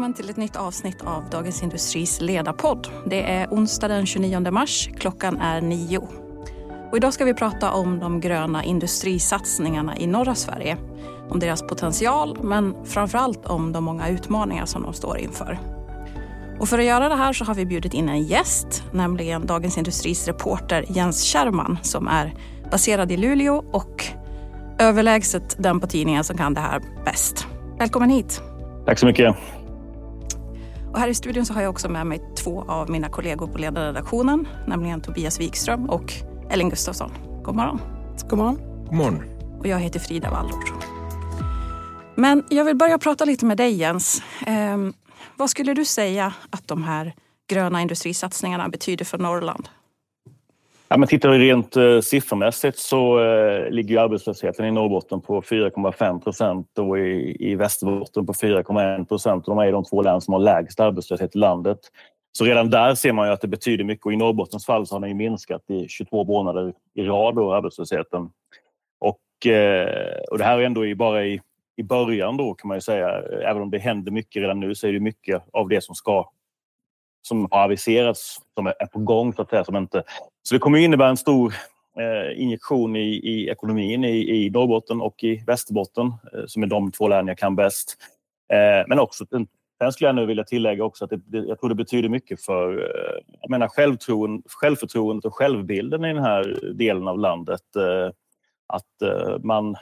välkommen till ett nytt avsnitt av Dagens Industris ledarpodd. Det är onsdag den 29 mars, klockan är 9. Och idag ska vi prata om de gröna industrisatsningarna i norra Sverige. Om deras potential, men framförallt om de många utmaningar som de står inför. Och för att göra det här så har vi bjudit in en gäst, nämligen Dagens Industris reporter Jens Kärrman, som är baserad i Luleå och överlägset den på tidningen som kan det här bäst. Välkommen hit! Tack så mycket. Och här i studion så har jag också med mig två av mina kollegor på ledarredaktionen, nämligen Tobias Wikström och Ellen Gustafsson. God morgon. God morgon. God morgon. Och jag heter Frida Wallor. Men jag vill börja prata lite med dig, Jens. Vad skulle du säga att de här gröna industrisatsningarna betyder för Norrland? Ja, men tittar vi rent siffermässigt så ligger ju arbetslösheten i Norrbotten på 4,5% och i Västerbotten på 4,1%. De är de två län som har lägst arbetslöshet i landet. Så redan där ser man ju att det betyder mycket. Och i Norrbottens fall så har den ju minskat i 22 månader i rad då, arbetslösheten. Och det här är ändå bara i början då, kan man ju säga. Även om det händer mycket redan nu så är det mycket av det som har aviserats, som är på gång så att säga, som inte. Så det kommer innebära en stor injektion i ekonomin i Norrbotten och i Västerbotten, som är de två län jag kan bäst. Men också, sen skulle jag nu vilja tillägga också att jag tror det betyder mycket för självförtroendet och självbilden i den här delen av landet. Att man,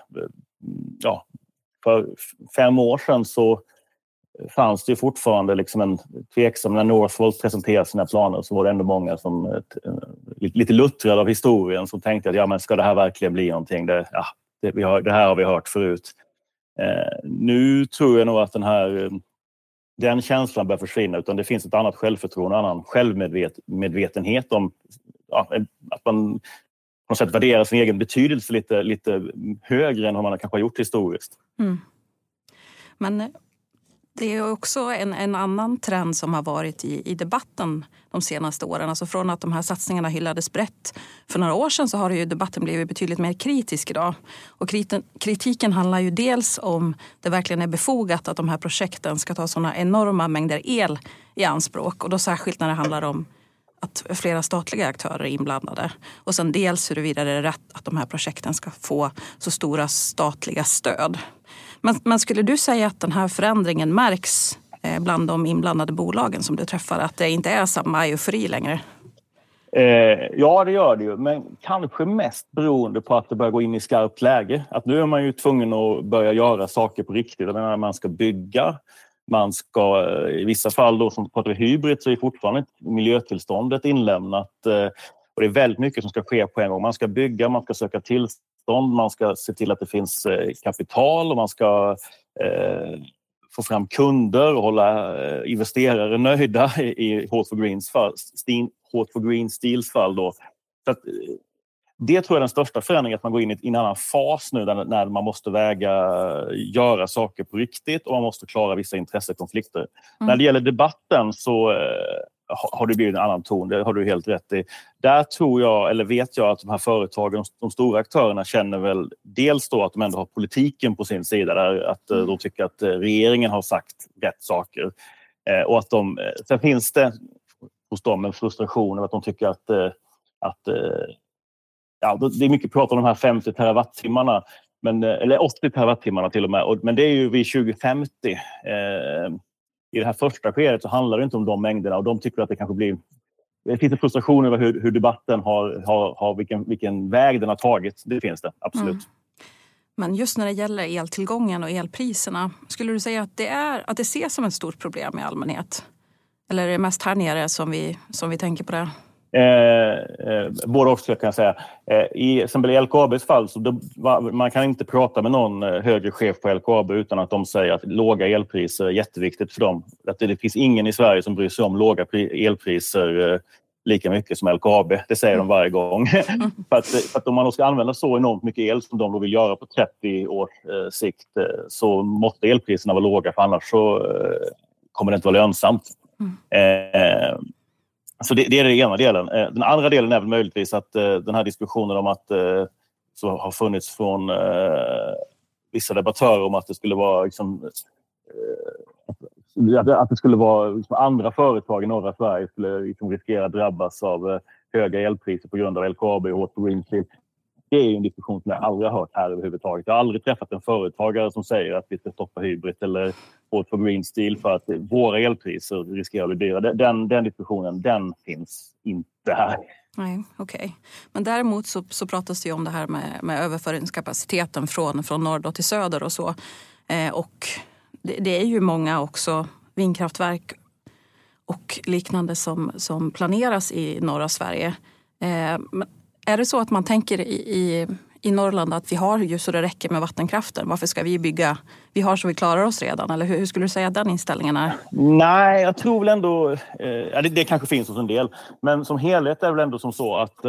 för 5 år sedan så fanns det fortfarande liksom en tveksam. När Northvolt presenterade sina planer så var det ändå många som lite luttrade av historien som tänkte att men ska det här verkligen bli någonting? Det här har vi hört förut. Nu tror jag nog att den känslan börjar försvinna, utan det finns ett annat självförtroende, en annan självmedvetenhet om att man på något sätt värderar sin egen betydelse lite högre än vad man kanske har gjort historiskt. Mm. Men det är också en annan trend som har varit i debatten de senaste åren. Alltså från att de här satsningarna hyllades brett för några år sedan så har ju debatten blivit betydligt mer kritisk idag. Och kritiken handlar ju dels om det verkligen är befogat att de här projekten ska ta sådana enorma mängder el i anspråk. Och då särskilt när det handlar om att flera statliga aktörer är inblandade. Och sen dels huruvida det är rätt att de här projekten ska få så stora statliga stöd. Men skulle du säga att den här förändringen märks bland de inblandade bolagen som du träffar? Att det inte är samma eufori längre? Ja, det gör det ju. Men kanske mest beroende på att det börjar gå in i skarpt läge. Att nu är man ju tvungen att börja göra saker på riktigt. Man ska bygga. Man ska i vissa fall då, som pratar vi hybrid, så är fortfarande miljötillståndet inlämnat. Och det är väldigt mycket som ska ske på en gång. Man ska bygga, man ska söka tillstånd, man ska se till att det finns kapital och man ska få fram kunder och hålla investerare nöjda i H2 Green Steels fall då. Så att, det tror jag är den största förändringen, att man går in i en annan fas nu när man måste göra saker på riktigt och man måste klara vissa intressekonflikter. När det gäller debatten så har det blivit en annan ton, det har du helt rätt i. Där tror jag, eller vet jag, att de här företagen, de stora aktörerna känner väl dels då att de ändå har politiken på sin sida, där att de tycker att regeringen har sagt rätt saker. Och att sen finns det hos dem en frustration över att de tycker att det är mycket prat om de här 50 terawattimmarna, eller 80 terawattimmarna till och med. Men det är ju vid 2050. I det här första skedet så handlar det inte om de mängderna, och de tycker att det kanske blir... Det finns en frustration över hur debatten har vilken väg den har tagit. Det finns det, absolut. Mm. Men just när det gäller eltillgången och elpriserna, skulle du säga att det ses som ett stort problem i allmänhet? Eller är det mest här nere som vi tänker på det? Både också kan jag säga. I exempel i LKABs fall så man kan inte prata med någon högre chef på LKAB utan att de säger att låga elpriser är jätteviktigt för dem. Att det finns ingen i Sverige som bryr sig om låga elpriser lika mycket som LKAB. Det säger de varje gång. för att om man ska använda så enormt mycket el som de vill göra på 30 års sikt, så måste elpriserna vara låga, för annars så kommer det inte vara lönsamt. Så det är den ena delen. Den andra delen är väl möjligtvis att den här diskussionen om att så har funnits från vissa debattörer om att det skulle vara liksom, att det skulle vara liksom, andra företag i norra Sverige skulle liksom, riskera att drabbas av höga elpriser på grund av LKAB och H2 Green Steel. Det är ju en diskussion som jag aldrig har hört här överhuvudtaget. Jag har aldrig träffat en företagare som säger att vi ska stoppa Hybrit eller H2 Green Steel för att våra elpriser riskerar att bli dyra. Den diskussionen, den finns inte här. Nej, okej. Men däremot så pratas det ju om det här med överföringskapaciteten från norr då till söder och så. Och det är ju många också vindkraftverk och liknande som planeras i norra Sverige. Men är det så att man tänker i Norrland att vi har ju så det räcker med vattenkraften? Varför ska vi bygga? Vi har så vi klarar oss redan. Eller hur skulle du säga att den inställningen är? Nej, jag tror väl ändå... det kanske finns hos en del. Men som helhet är det väl ändå som så att...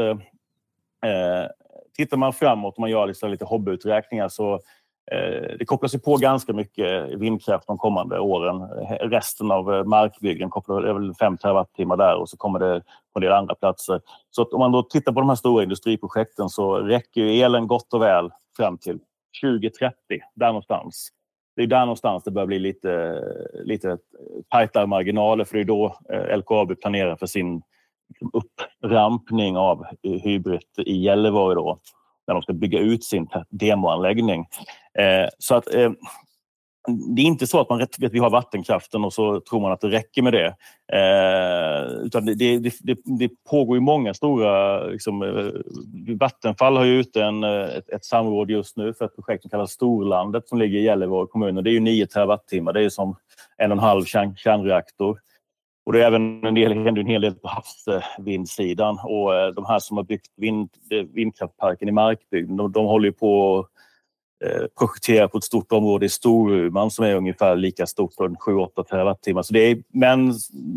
tittar man framåt och man gör lite hobbyuträkningar så... det kopplas ju på ganska mycket vindkraft de kommande åren. Resten av markbyggen kopplar det väl 5 terawattimmar där och så kommer det på en del andra platser. Så att om man då tittar på de här stora industriprojekten så räcker ju elen gott och väl fram till 2030. Där någonstans. Det är där någonstans det börjar bli lite tajtare marginaler för det är då LKAB planerar för sin upprampning av Hybrit i Gällivare då. När de ska bygga ut sin demoanläggning. Så att det är inte så att man vet att vi har vattenkraften och så tror man att det räcker med det. Utan det pågår ju många stora... Vattenfall har ju ute ett samråd just nu för ett projekt som kallas Storlandet som ligger i Gällivare kommun. Det är ju 9 terawattimmar. Det är ju som 1,5 kärnreaktor. Och det är även en hel del på havsvindsidan. Och de här som har byggt vindkraftparken i markbygden, de håller ju på att projektera på ett stort område i Storuman som är ungefär lika stort som 7-8 terawattimmar. Så det är, men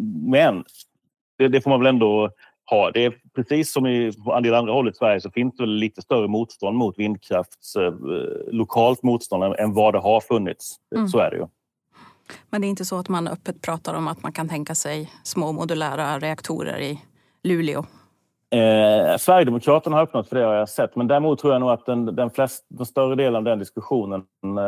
det får man väl ändå ha. Det är precis som på en del andra håll i Sverige så finns det väl lite större motstånd mot vindkrafts lokalt motstånd än vad det har funnits. Så är det ju. Men det är inte så att man öppet pratar om att man kan tänka sig små modulära reaktorer i Luleå? Sverigedemokraterna har öppnat för det har jag sett. Men däremot tror jag nog att den större delen av den diskussionen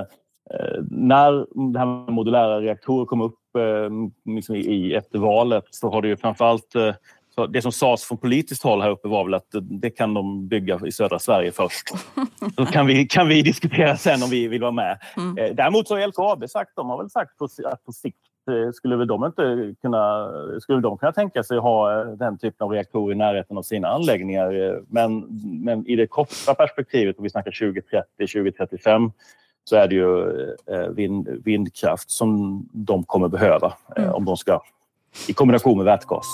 när det här med modulära reaktorer kom upp liksom efter valet så har det ju framförallt så det som sades från politiskt håll här uppe var väl att det kan de bygga i södra Sverige först. Så kan vi diskutera sen om vi vill vara med. Däremot så har LKAB sagt, de har väl sagt att på sikt skulle de kunna tänka sig ha den typen av reaktorer i närheten av sina anläggningar. Men i det korta perspektivet, och vi snackar 2030-2035, så är det ju vindkraft som de kommer behöva om de ska i kombination med vätgas.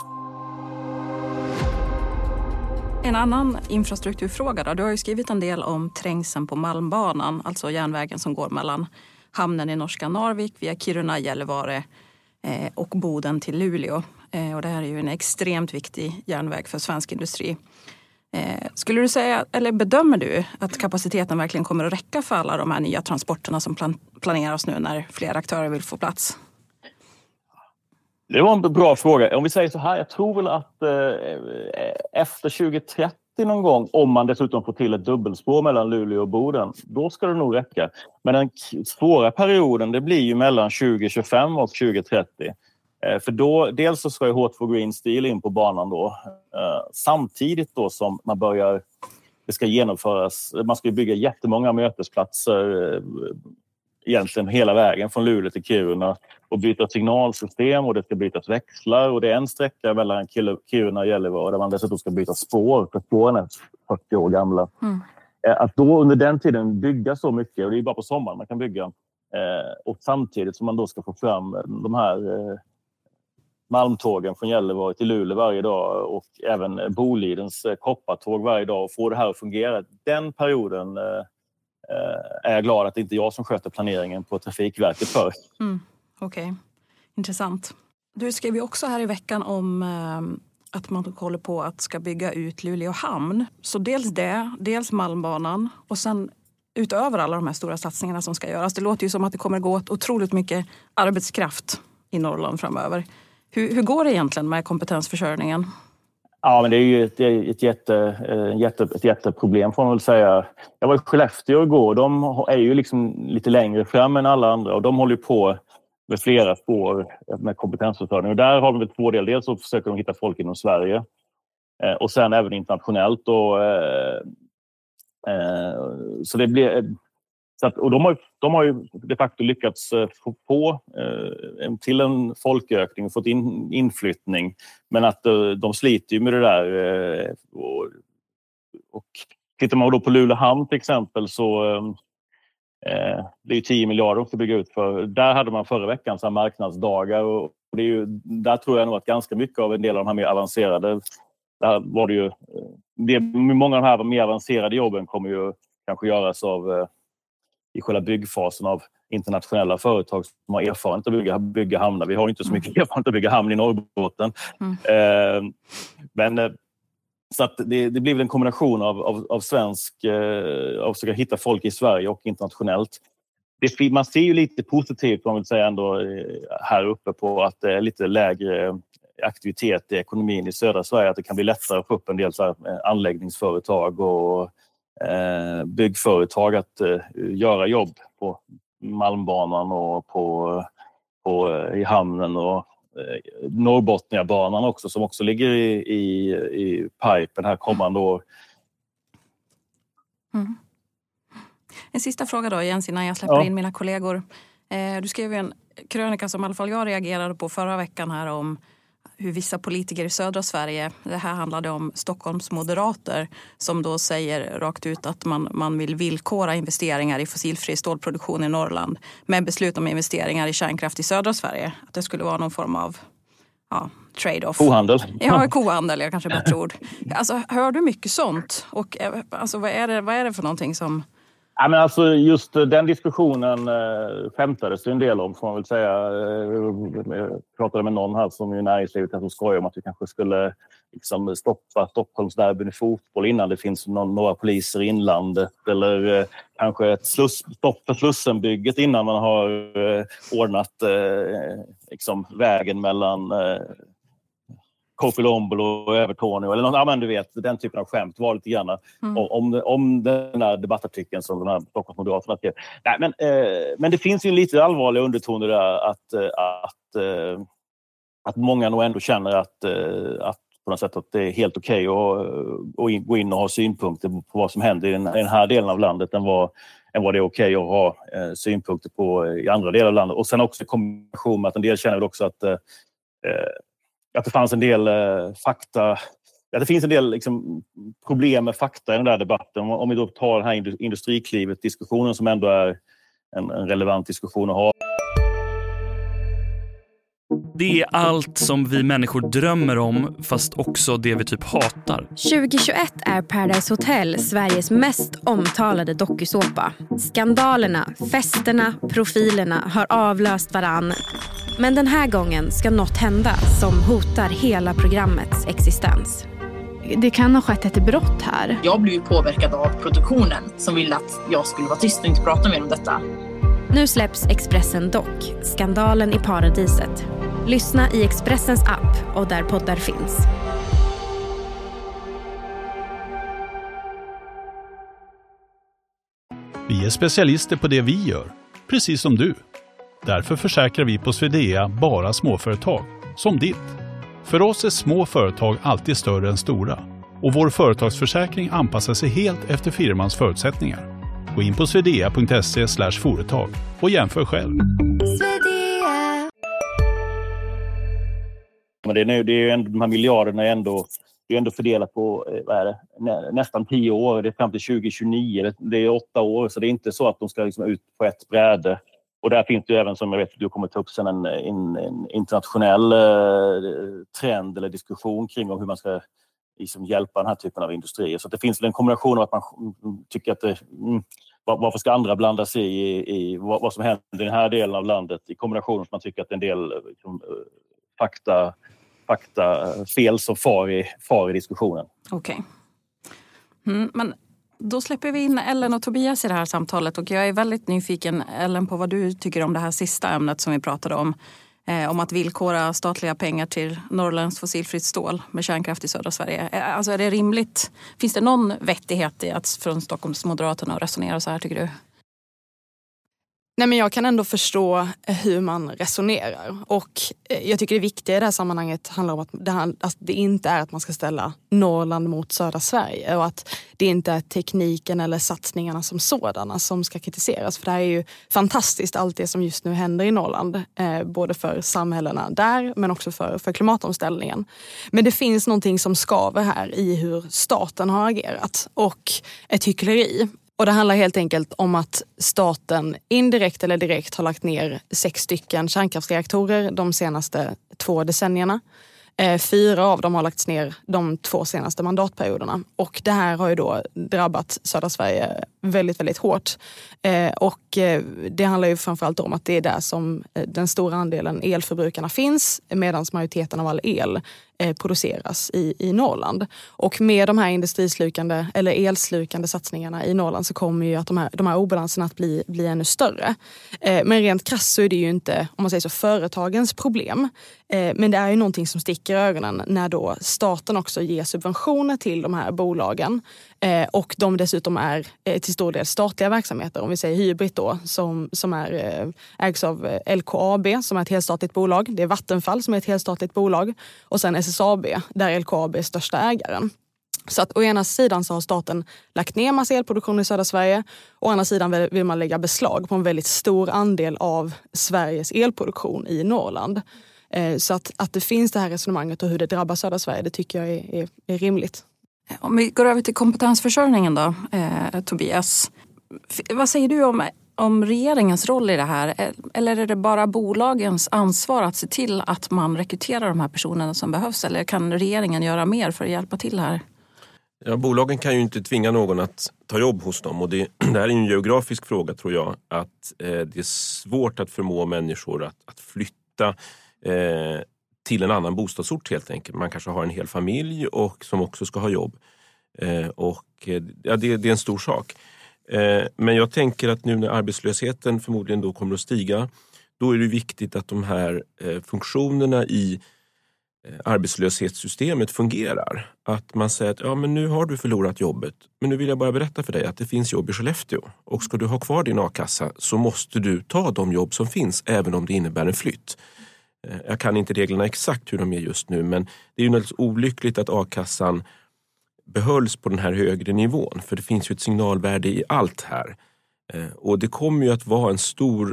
En annan infrastrukturfråga då. Du har ju skrivit en del om trängseln på Malmbanan, alltså järnvägen som går mellan hamnen i norska Narvik via Kiruna, Gällivare och Boden till Luleå. Och det här är ju en extremt viktig järnväg för svensk industri. Skulle du säga, eller bedömer du att kapaciteten verkligen kommer att räcka för alla de här nya transporterna som planeras nu när fler aktörer vill få plats? Det var en bra fråga. Om vi säger så här, jag tror väl att efter 2030 någon gång, om man dessutom får till ett dubbelspår mellan Luleå och Boden, då ska det nog räcka. Men den svåra perioden, det blir ju mellan 2025 och 2030. För då, dels så ska ju H2 Green Steel in på banan då. Samtidigt då som det ska genomföras, man ska ju bygga jättemånga mötesplatser egentligen hela vägen från Luleå till Kiruna och byta signalsystem och det ska bytas växlar och det är en sträcka mellan Kiruna och Gällivare där man dessutom ska byta spår för spåren är 40 år gamla. Att då under den tiden bygga så mycket, och det är bara på sommaren man kan bygga, och samtidigt som man då ska få fram de här malmtågen från Gällivare till Luleå varje dag och även Bolidens koppartåg varje dag och få det här att fungera. Den perioden är jag glad att det inte är jag som sköter planeringen på Trafikverket för. Okej. Intressant. Du skrev ju också här i veckan om att man håller på att ska bygga ut Luleå hamn. Så dels Malmbanan och sen utöver alla de här stora satsningarna som ska göras. Det låter ju som att det kommer gå åt otroligt mycket arbetskraft i Norrland framöver. Hur går det egentligen med kompetensförsörjningen? Ja, men det är ju ett jätteproblem får man väl säga. Jag var i Skellefteå igår. De är ju liksom lite längre fram än alla andra och de håller på med flera spår med kompetensförsörjning. Och där har vi 2 delar. Dels så försöker de hitta folk inom Sverige och sen även internationellt. Så det blir... Och de har ju de facto lyckats få till en folkökning och fått inflyttning. Men att de sliter ju med det där. Och tittar man då på Lulehamn till exempel så det är ju 10 miljarder att bygga ut för. Där hade man förra veckan så här marknadsdagar och det är ju, där tror jag nog att ganska mycket av en del av de här mer avancerade, där var det ju, många av de här mer avancerade jobben kommer ju kanske göras av i själva byggfasen av internationella företag som har erfarenhet att bygga hamnar. Vi har inte så mycket erfarenhet att bygga hamn i Norrbotten. Men så att det blir väl en kombination av svensk, av att försöka hitta folk i Sverige och internationellt. Man ser ju lite positivt, man vill säga ändå här uppe, på att det är lite lägre aktivitet i ekonomin i södra Sverige. Att det kan bli lättare att få upp en del så här anläggningsföretag och byggföretag att göra jobb på Malmbanan och i hamnen och Norrbotniabanan också, som också ligger i pipen här kommande år. En sista fråga då Jens innan jag släpper in mina kollegor. Du skrev en krönika som i alla fall jag reagerade på förra veckan här om hur vissa politiker i södra Sverige, det här handlade om Stockholms moderater som då säger rakt ut att man vill villkora investeringar i fossilfri stålproduktion i Norrland med beslut om investeringar i kärnkraft i södra Sverige. Att det skulle vara någon form av trade-off. Kohandel. Ja, kohandel, jag kanske bättre ord. Alltså, hör du mycket sånt? Och alltså, vad är det för någonting som... Ja, men alltså just den diskussionen skämtades det en del om, får man väl säga. Jag pratade med någon här som i näringslivet som skojar om att vi kanske skulle liksom stoppa Stockholms derbyn i fotboll innan det finns några poliser i inlandet, eller kanske ett stopp för Slussenbygget innan man har ordnat liksom vägen mellan Korpilombolo och Övertorneå eller något, ja, men du vet, den typen av skämt var lite grann om den här debattartikeln som den här Stockholmsmoderaterna skrev. Nej, men det finns ju lite allvarliga undertoner där att många nog ändå känner att på något sätt att det är helt okej att gå in och ha synpunkter på vad som händer i den här delen av landet än vad det är okej att ha synpunkter på i andra delar av landet. Och sen också i kombination med att en del känner också att det fanns en del fakta, att det finns en del liksom problem med fakta i den där debatten. Om vi då tar den här industriklivet-diskussionen som ändå är en relevant diskussion att ha. Det är allt som vi människor drömmer om, fast också det vi typ hatar. 2021 är Paradise Hotel Sveriges mest omtalade dokusåpa. Skandalerna, festerna, profilerna har avlöst varann. Men den här gången ska något hända som hotar hela programmets existens. Det kan ha skett ett brott här. Jag blev ju påverkad av produktionen som ville att jag skulle vara tyst och inte prata mer om detta. Nu släpps Expressen Dock, skandalen i paradiset. Lyssna i Expressens app och där poddar finns. Vi är specialister på det vi gör, precis som du. Därför försäkrar vi på Swedea bara småföretag, som ditt. För oss är små företag alltid större än stora. Och vår företagsförsäkring anpassar sig helt efter firmans förutsättningar. Gå in på swedea.se/företag och jämför själv. Men det är ju ändå, de här miljarderna är ändå fördelat på nästan 10 år. Det är fram till 2029. Det är 8 år, så det är inte så att de ska liksom ut på ett bräde. Och där finns det ju även, som jag vet du kommer ta upp sen, en internationell trend eller diskussion kring hur man ska liksom hjälpa den här typen av industrier. Så det finns en kombination av att man tycker att varför ska andra blanda sig i vad som händer i den här delen av landet, i kombination med att man tycker att en del liksom, fakta fel som far i diskussionen. Okej. Men då släpper vi in Ellen och Tobias i det här samtalet, och jag är väldigt nyfiken, Ellen, på vad du tycker om det här sista ämnet som vi pratade om att villkora statliga pengar till Norrlands fossilfritt stål med kärnkraft i södra Sverige. Alltså är det rimligt? Finns det någon vettighet i att från Stockholms Moderaterna resonera så här, tycker du? Nej, men jag kan ändå förstå hur man resonerar. Och jag tycker det viktiga i det här sammanhanget handlar om att det inte är att man ska ställa Norrland mot södra Sverige. Och att det inte är tekniken eller satsningarna som sådana som ska kritiseras. För det här är ju fantastiskt, allt det som just nu händer i Norrland. Både för samhällena där men också för klimatomställningen. Men det finns någonting som skaver här i hur staten har agerat. Och ett hyckleri. Och det handlar helt enkelt om att staten indirekt eller direkt har lagt ner 6 stycken kärnkraftsreaktorer de senaste 2 decennierna. 4 av dem har lagts ner de 2 senaste mandatperioderna. Och det här har ju då drabbat södra Sverige väldigt, väldigt hårt. Och det handlar ju framförallt om att det är där som den stora andelen elförbrukarna finns, medan majoriteten av all el produceras i Norrland. Och med de här industrislukande eller elslukande satsningarna i Norrland så kommer ju att de här obalanserna att bli ännu större. Men rent krasst så är det ju inte, om man säger så, företagens problem. Men det är ju någonting som sticker i ögonen när då staten också ger subventioner till de här bolagen. Och de dessutom är till stor del statliga verksamheter. Om vi säger Hybrid då, som ägs av LKAB som är ett helstatligt bolag. Det är Vattenfall som är ett helstatligt bolag. Och sen SSAB där LKAB är största ägaren. Så att å ena sidan så har staten lagt ner massa elproduktion i södra Sverige. Å andra sidan vill man lägga beslag på en väldigt stor andel av Sveriges elproduktion i Norrland. Så att det finns det här resonemanget och hur det drabbar södra Sverige, det tycker jag är rimligt. Om vi går över till kompetensförsörjningen då, Tobias. Vad säger du om regeringens roll i det här? Eller är det bara bolagens ansvar att se till att man rekryterar de här personerna som behövs? Eller kan regeringen göra mer för att hjälpa till här? Ja, bolagen kan ju inte tvinga någon att ta jobb hos dem. Och det här är en geografisk fråga, tror jag. Att det är svårt att förmå människor att flytta till en annan bostadsort helt enkelt. Man kanske har en hel familj och som också ska ha jobb. Det är en stor sak. Men jag tänker att nu när arbetslösheten förmodligen då kommer att stiga, då är det viktigt att de här funktionerna i arbetslöshetssystemet fungerar. Att man säger att men nu har du förlorat jobbet, men nu vill jag bara berätta för dig att det finns jobb i Skellefteå. Och ska du ha kvar din a-kassa så måste du ta de jobb som finns även om det innebär en flytt. Jag kan inte reglerna exakt hur de är just nu, men det är ju naturligtvis olyckligt att a-kassan behölls på den här högre nivån. För det finns ju ett signalvärde i allt här. Och det kommer ju att vara en stor,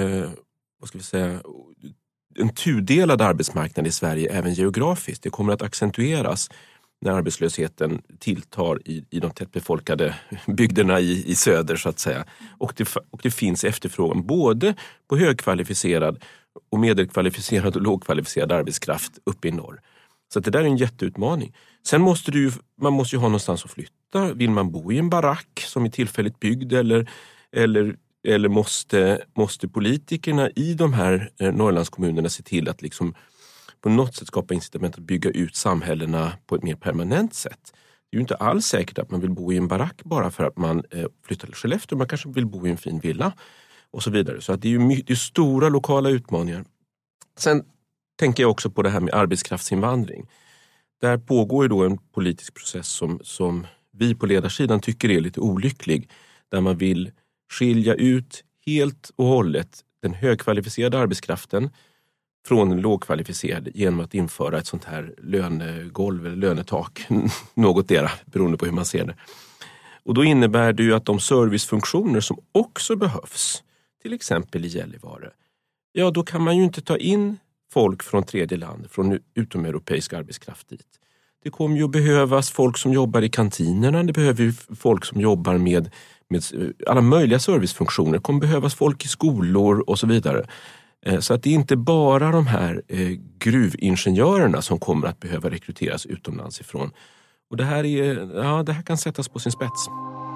en tudelad arbetsmarknad i Sverige även geografiskt. Det kommer att accentueras när arbetslösheten tilltar i de tättbefolkade bygderna i söder så att säga. Och det finns efterfrågan både på högkvalificerad och medelkvalificerad och lågkvalificerad arbetskraft uppe i norr. Så att det där är en jätteutmaning. Sen måste man måste ju ha någonstans att flytta. Vill man bo i en barack som är tillfälligt byggd eller måste politikerna i de här Norrlandskommunerna se till att liksom på något sätt skapa incitament att bygga ut samhällena på ett mer permanent sätt. Det är ju inte alls säkert att man vill bo i en barack bara för att man flyttar till Skellefteå. Man kanske vill bo i en fin villa och så vidare. Så att det är ju stora lokala utmaningar. Sen tänker jag också på det här med arbetskraftsinvandring. Där pågår ju då en politisk process som vi på ledarsidan tycker är lite olycklig. Där man vill skilja ut helt och hållet den högkvalificerade arbetskraften från den lågkvalificerade genom att införa ett sånt här lönegolv eller lönetak. Något dera, beroende på hur man ser det. Och då innebär det ju att de servicefunktioner som också behövs, till exempel i Gällivare, ja då kan man ju inte ta in folk från tredje land, från utomeuropeisk arbetskraft dit. Det kommer ju att behövas folk som jobbar i kantinerna, det behöver ju folk som jobbar med alla möjliga servicefunktioner, det kommer behövas folk i skolor och så vidare. Så att det är inte bara de här gruvingenjörerna som kommer att behöva rekryteras utomlands ifrån. Och det här kan sättas på sin spets.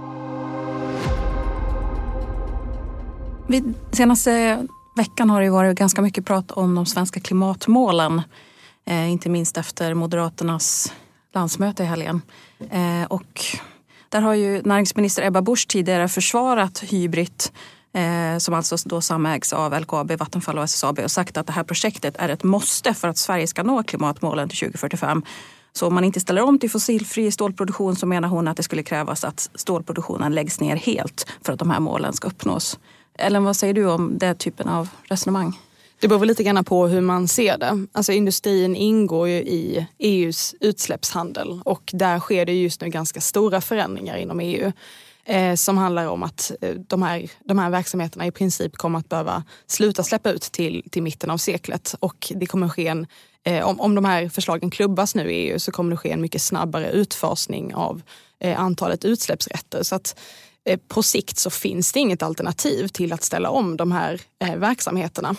Senaste veckan har det varit ganska mycket prat om de svenska klimatmålen. Inte minst efter Moderaternas landsmöte i helgen. Och där har ju näringsminister Ebba Busch tidigare försvarat Hybrid, som alltså då samägs av LKAB, Vattenfall och SSAB, och sagt att det här projektet är ett måste för att Sverige ska nå klimatmålen till 2045. Så om man inte ställer om till fossilfri stålproduktion så menar hon att det skulle krävas att stålproduktionen läggs ner helt för att de här målen ska uppnås. Ellen, vad säger du om den typen av resonemang? Det beror lite grann på hur man ser det. Alltså industrin ingår ju i EUs utsläppshandel och där sker det just nu ganska stora förändringar inom EU som handlar om att de här verksamheterna i princip kommer att behöva sluta släppa ut till mitten av seklet och det kommer ske om de här förslagen klubbas nu i EU så kommer det ske en mycket snabbare utfasning av antalet utsläppsrätter. Så att på sikt så finns det inget alternativ till att ställa om de här verksamheterna.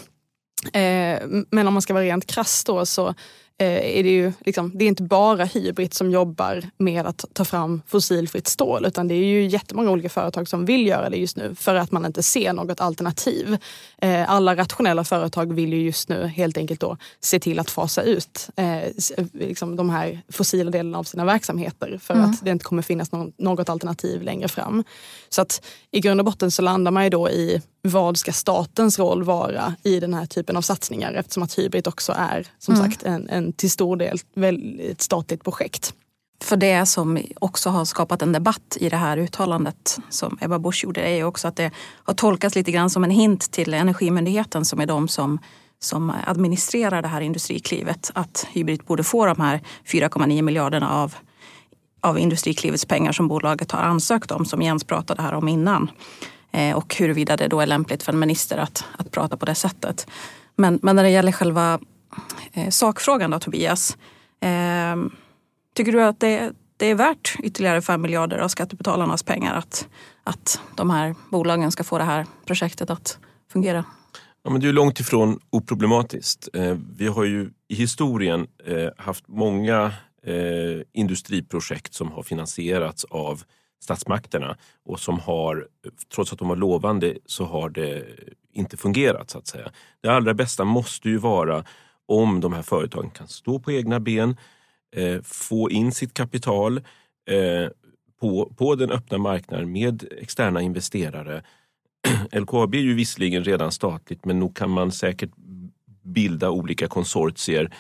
Men om man ska vara rent krass då så är det ju liksom, det är inte bara Hybrit som jobbar med att ta fram fossilfritt stål utan det är ju jättemånga olika företag som vill göra det just nu för att man inte ser något alternativ. Alla rationella företag vill ju just nu helt enkelt då se till att fasa ut liksom de här fossila delarna av sina verksamheter för att det inte kommer finnas något alternativ längre fram. Så att i grund och botten så landar man ju då i vad ska statens roll vara i den här typen av satsningar eftersom att Hybrit också är som sagt en till stor del väldigt statligt projekt. För det som också har skapat en debatt i det här uttalandet som Ebba Busch gjorde är ju också att det har tolkats lite grann som en hint till Energimyndigheten som är de som administrerar det här industriklivet att Hybrit borde få de här 4,9 miljarderna av industriklivets pengar som bolaget har ansökt om som Jens pratade här om innan. Och huruvida det då är lämpligt för en minister att prata på det sättet. Men när det gäller själva sakfrågan då, Tobias. Tycker du att det är värt ytterligare 5 miljarder av skattebetalarnas pengar att de här bolagen ska få det här projektet att fungera? Ja, men det är ju långt ifrån oproblematiskt. Vi har ju i historien haft många industriprojekt som har finansierats av statsmakterna och som har, trots att de var lovande, så har det inte fungerat så att säga. Det allra bästa måste ju vara om de här företagen kan stå på egna ben, få in sitt kapital på den öppna marknaden med externa investerare. LKAB är ju visserligen redan statligt men nog kan man säkert bilda olika konsortier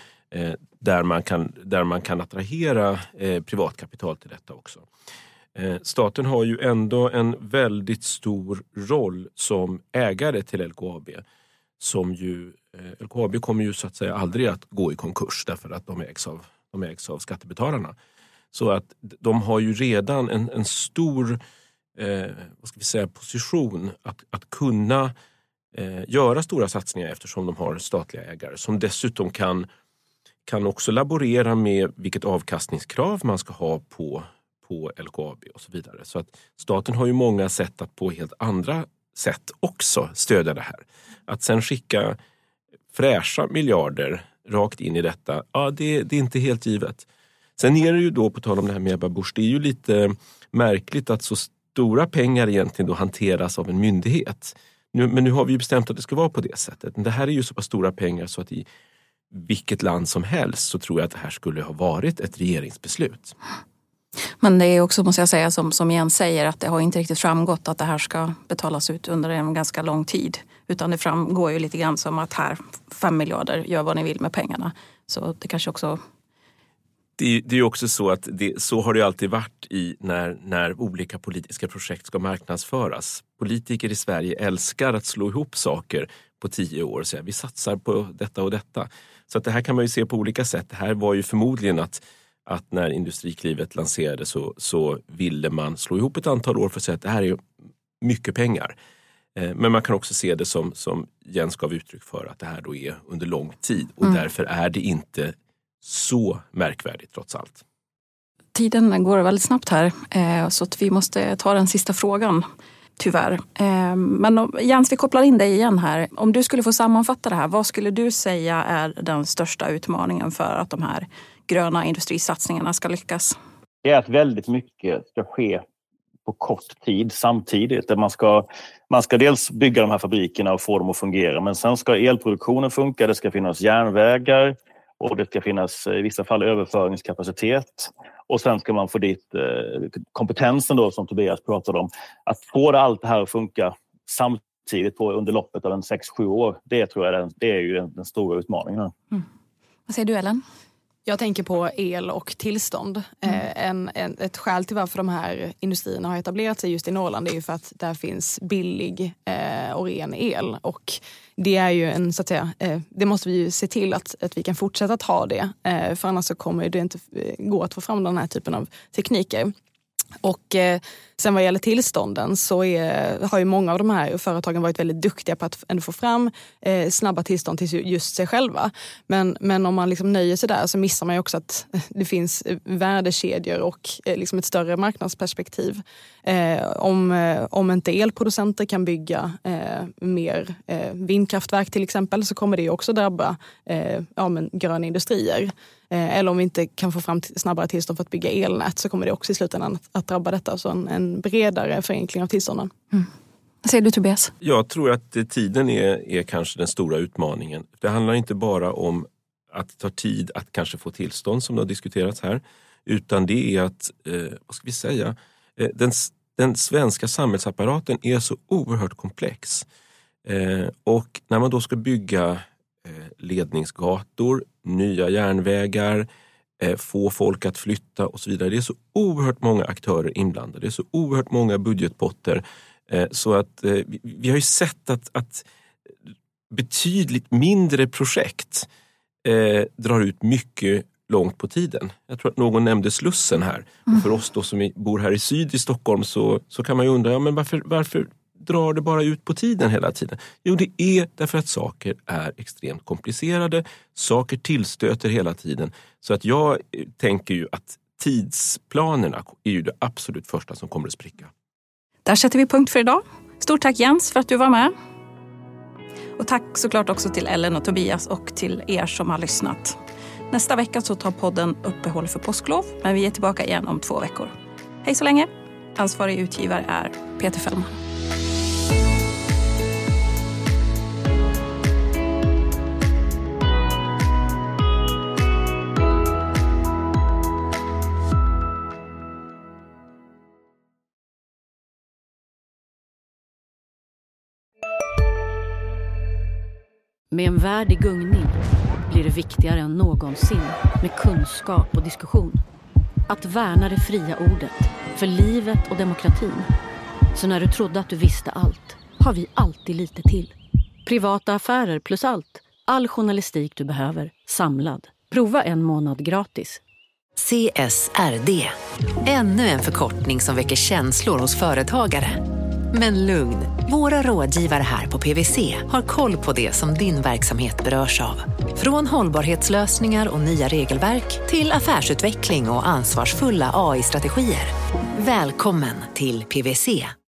där man kan attrahera privatkapital till detta också. Staten har ju ändå en väldigt stor roll som ägare till LKAB. LKAB kommer ju så att säga aldrig att gå i konkurs därför att de ägs av skattebetalarna. Så att de har ju redan en stor position att kunna göra stora satsningar eftersom de har statliga ägare som dessutom kan också laborera med vilket avkastningskrav man ska ha på LKAB och så vidare. Så att staten har ju många sätt att på helt andra sätt också stödja det här. Att sen skicka fräscha miljarder rakt in i detta, ja det är inte helt givet. Sen är det ju då, på tal om det här med Ebba Busch, det är ju lite märkligt att så stora pengar egentligen då hanteras av en myndighet. Men nu har vi ju bestämt att det ska vara på det sättet. Men det här är ju så pass stora pengar så att i vilket land som helst så tror jag att det här skulle ha varit ett regeringsbeslut. Men det är också, måste jag säga, som Jens säger, att det har inte riktigt framgått att det här ska betalas ut under en ganska lång tid. Utan det framgår ju lite grann som att här 5 miljarder, gör vad ni vill med pengarna. Så det kanske också... Det är ju också så att så har det alltid varit när olika politiska projekt ska marknadsföras. Politiker i Sverige älskar att slå ihop saker på 10 år och säga vi satsar på detta och detta. Så att det här kan man ju se på olika sätt. Det här var ju förmodligen att när Industriklivet lanserades så ville man slå ihop ett antal år för att säga att det här är mycket pengar. Men man kan också se det som Jens gav uttryck för att det här då är under lång tid och därför är det inte så märkvärdigt trots allt. Tiden går väldigt snabbt här så att vi måste ta den sista frågan, tyvärr. Men Jens, vi kopplar in dig igen här. Om du skulle få sammanfatta det här, vad skulle du säga är den största utmaningen för att de här gröna industrisatsningarna ska lyckas? Det är att väldigt mycket ska ske på kort tid samtidigt. Man ska dels bygga de här fabrikerna och få dem att fungera, men sen ska elproduktionen funka, det ska finnas järnvägar och det ska finnas i vissa fall överföringskapacitet. Och sen ska man få dit kompetensen då som Tobias pratade om. Att få allt det här att funka samtidigt under loppet av 6-7 år, det tror jag det är ju den stora utmaningen. Vad säger du, Ellen? Jag tänker på el och tillstånd. Ett skäl till varför de här industrierna har etablerat sig just i Norrland är ju för att där finns billig och ren el. Och det är ju så att säga, det måste vi ju se till att vi kan fortsätta att ha det. För annars så kommer det inte gå att få fram den här typen av tekniker. Och sen vad gäller tillstånden så har ju många av de här företagen varit väldigt duktiga på att ändå få fram snabba tillstånd till just sig själva. Men om man liksom nöjer sig där så missar man ju också att det finns värdekedjor och liksom ett större marknadsperspektiv. Om inte elproducenter kan bygga mer vindkraftverk till exempel så kommer det också drabba gröna industrier. Eller om vi inte kan få fram snabbare tillstånd för att bygga elnät så kommer det också i slutändan att drabba detta. Så en bredare förenkling av tillstånden. Vad säger du, Tobias? Jag tror att tiden är kanske den stora utmaningen. Det handlar inte bara om att det tar tid att kanske få tillstånd som det har diskuterats här. Utan det är att, vad ska vi säga, den svenska samhällsapparaten är så oerhört komplex. Och när man då ska bygga ledningsgator, nya järnvägar, få folk att flytta och så vidare. Det är så oerhört många aktörer inblandade. Det är så oerhört många budgetpotter. Så att vi har ju sett att betydligt mindre projekt drar ut mycket långt på tiden. Jag tror att någon nämnde Slussen här. Och för oss då som bor här i syd i Stockholm så kan man ju undra, men varför drar det bara ut på tiden hela tiden? Jo, det är därför att saker är extremt komplicerade. Saker tillstöter hela tiden. Så att jag tänker ju att tidsplanerna är ju det absolut första som kommer att spricka. Där sätter vi punkt för idag. Stort tack Jens för att du var med. Och tack såklart också till Ellen och Tobias och till er som har lyssnat. Nästa vecka så tar podden uppehåll för påsklov, men vi är tillbaka igen om 2 veckor. Hej så länge. Ansvarig utgivare är Peter Fällman. Med en värld i gungning blir det viktigare än någonsin med kunskap och diskussion. Att värna det fria ordet för livet och demokratin. Så när du trodde att du visste allt har vi alltid lite till. Privata affärer plus allt. All journalistik du behöver samlad. Prova 1 månad gratis. CSRD. Ännu en förkortning som väcker känslor hos företagare. Men lugn, våra rådgivare här på PwC har koll på det som din verksamhet berörs av. Från hållbarhetslösningar och nya regelverk till affärsutveckling och ansvarsfulla AI-strategier. Välkommen till PwC.